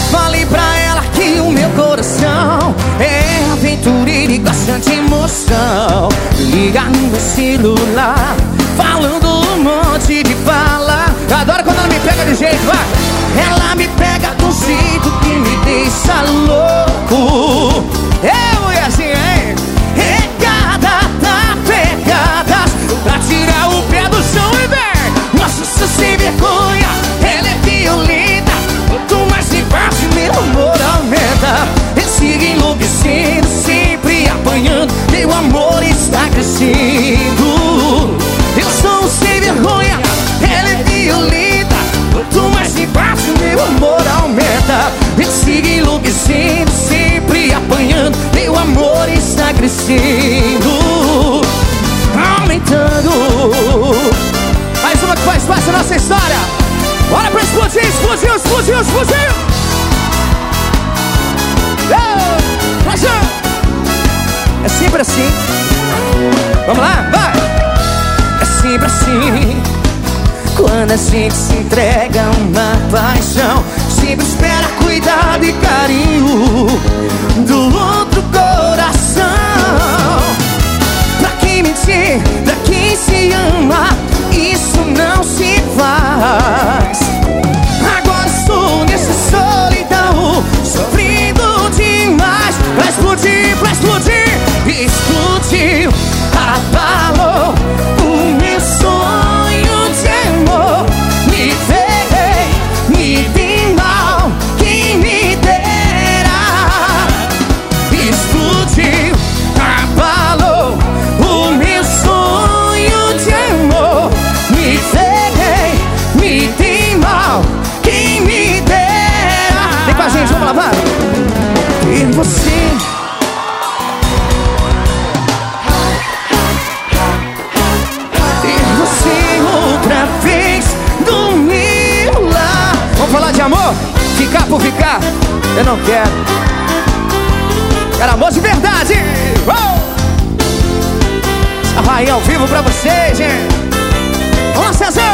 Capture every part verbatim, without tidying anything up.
Falei pra ela que o meu coração é aventureiro e gosta de emoção. Liga no meu celular, falando um monte de fala. Eu adoro quando ela me pega de jeito, vai. Ela me pega de um jeito que me deixa louco. É, mulherzinha, hein? Regada, tá pegada pra tirar o pé do chão e vem. Nossa, sou sem vergonha, ela é violenta. Quanto mais se bate, meu amor aumenta. Eu sigo enlouquecendo, sempre apanhando. Meu amor está crescendo. Eu sou um sem vergonha, ela é violenta. Quanto mais se bate, meu amor aumenta. Eu sigo enlouquecendo, sempre apanhando. Meu amor está crescendo, aumentando. Mais uma que faz parte da nossa história. Bora pra explodir, explodiu, explodiu, explodiu. É sempre assim. Vamos lá, vai. É sempre assim. Quando a gente se entrega a uma paixão, sempre espera cuidado e carinho do outro coração. Pra quem mentir, pra quem se ama, isso não se faz. Agora estou nessa solidão, sofrendo demais. Pra explodir, pra explodir, explodiu, abalou o meu sonho de amor. Me peguei, me dei mal, quem me dera. Explodiu, abalou o meu sonho de amor. Me peguei, me dei mal, quem me dera. Vem com a gente, vamos lá, vai. E você, e você outra vez do meu lar. Vamos falar de amor? Ficar por ficar? Eu não quero. Quero amor de verdade. Oh! Vai ao vivo pra vocês, gente. Vamos, César.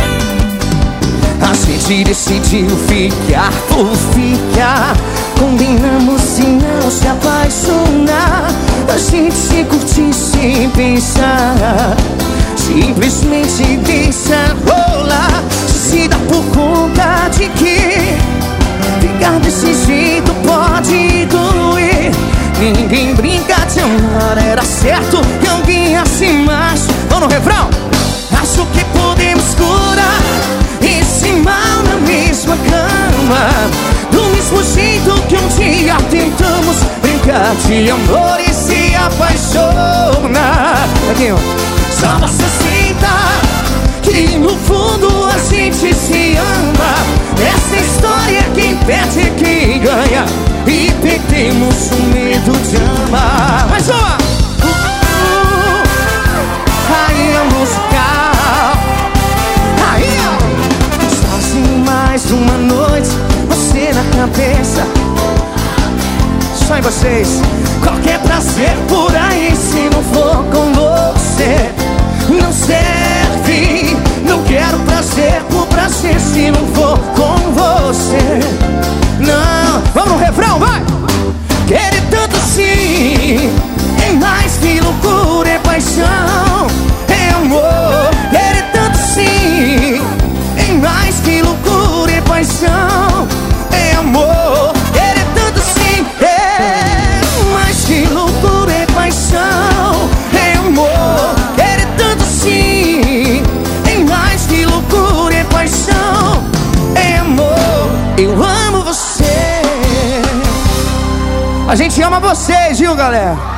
A gente decidiu ficar por ficar. Combinamos se não se apaixonar. A gente se curtir sem pensar. Simplesmente deixa rolar. Se dá por conta de que ficar desse jeito pode doer. Ninguém brinca de amar, era certo que alguém assim mais. Vamos no refrão. Acho que podemos curar esse mal na mesma cama, do mesmo jeito que um dia tentamos brincar de amor e se apaixonar. Aqui, ó. Só você aceitar que no fundo a gente se ama. Essa história quem perde é quem ganha. E perdemos o medo de amar. Mais uma! Uh, uh, aí é musical. Aí, ó. Sozinho mais uma noite, você na cabeça. Só em vocês. Qualquer prazer por aí, se não for com você, não serve. Não quero prazer por prazer, se não for com você. Não, vamos no refrão, vai! Querer tanto assim é mais que loucura, é paixão, é amor. Querer tanto assim é mais que loucura, é paixão, é amor. Querer tanto assim é mais que loucura, é paixão, é amor. Querer tanto assim é mais que loucura, é paixão, é amor. Eu amo você. A gente ama vocês, viu, galera?